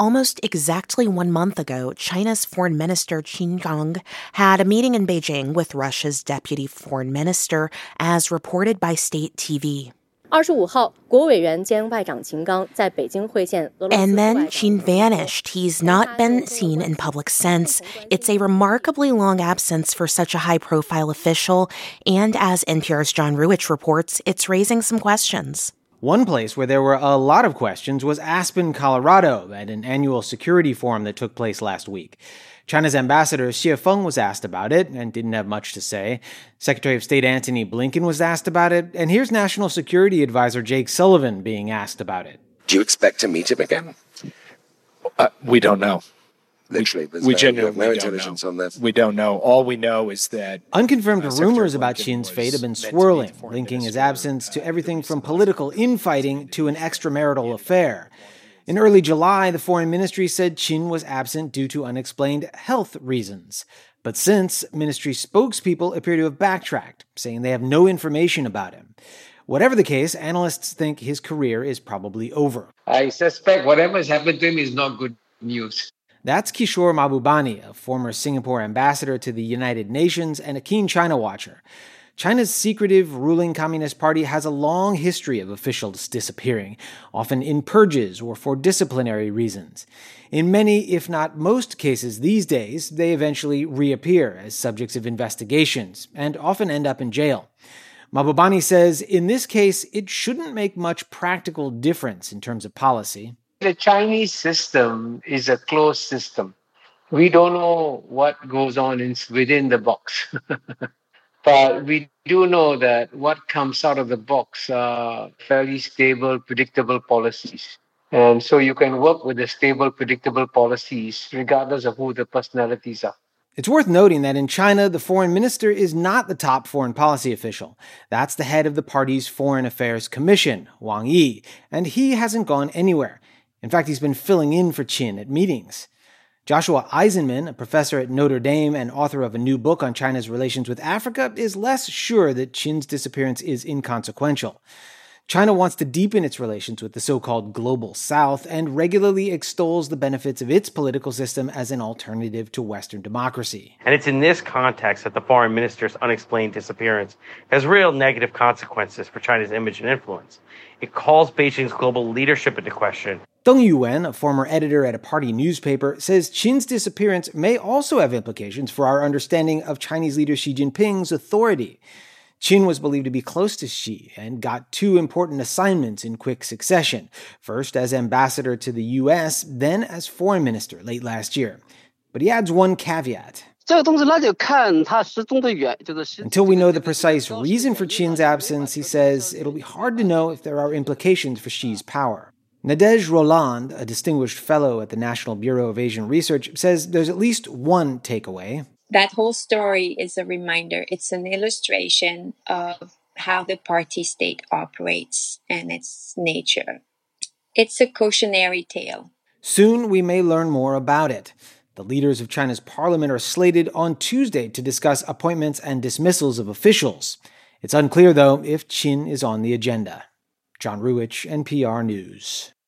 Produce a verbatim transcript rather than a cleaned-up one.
Almost exactly one month ago, China's Foreign Minister Qin Gang had a meeting in Beijing with Russia's Deputy Foreign Minister, as reported by state T V. 二十五号，国务委员兼外长秦刚在北京会见俄罗斯。 And then Qin vanished. He's not been seen in public since. It's a remarkably long absence for such a high-profile official, and as N P R's John Ruwitch reports, it's raising some questions. One place where there were a lot of questions was Aspen, Colorado, at an annual security forum that took place last week. China's ambassador Xie Feng was asked about it and didn't have much to say. Secretary of State Antony Blinken was asked about it, and here's National Security Advisor Jake Sullivan being asked about it. Do you expect to meet him again? Uh, we don't know. Literally, we, we genuinely no don't intelligence know. on this. We don't know. All we know is that unconfirmed uh, rumors about Qin's fate have been swirling, linking his absence to everything from political infighting to an extramarital affair. In early July, the foreign ministry said Qin was absent due to unexplained health reasons. But since, ministry spokespeople appear to have backtracked, saying they have no information about him. Whatever the case, analysts think his career is probably over. I suspect whatever has happened to him is not good news. That's Kishore Mahbubani, a former Singapore ambassador to the United Nations and a keen China watcher. China's secretive ruling Communist Party has a long history of officials disappearing, often in purges or for disciplinary reasons. In many, if not most cases these days, they eventually reappear as subjects of investigations and often end up in jail. Mahbubani says, in this case, it shouldn't make much practical difference in terms of policy. The Chinese system is a closed system. We don't know what goes on in, within the box. But we do know that what comes out of the box are fairly stable, predictable policies. And so you can work with the stable, predictable policies regardless of who the personalities are. It's worth noting that in China, the foreign minister is not the top foreign policy official. That's the head of the party's Foreign Affairs Commission, Wang Yi, and he hasn't gone anywhere. In fact, he's been filling in for Qin at meetings. Joshua Eisenman, a professor at Notre Dame and author of a new book on China's relations with Africa, is less sure that Qin's disappearance is inconsequential. China wants to deepen its relations with the so-called Global South and regularly extols the benefits of its political system as an alternative to Western democracy. And it's in this context that the foreign minister's unexplained disappearance has real negative consequences for China's image and influence. It calls Beijing's global leadership into question. Deng Yuwen, a former editor at a party newspaper, says Qin's disappearance may also have implications for our understanding of Chinese leader Xi Jinping's authority. Qin was believed to be close to Xi and got two important assignments in quick succession, first as ambassador to the U S, then as foreign minister late last year. But he adds one caveat. Until we know the precise reason for Qin's absence, he says, it'll be hard to know if there are implications for Xi's power. Nadege Roland, a distinguished fellow at the National Bureau of Asian Research, says there's at least one takeaway. That whole story is a reminder. It's an illustration of how the party state operates and its nature. It's a cautionary tale. Soon we may learn more about it. The leaders of China's parliament are slated on Tuesday to discuss appointments and dismissals of officials. It's unclear, though, if Qin is on the agenda. John Ruwitch, N P R News.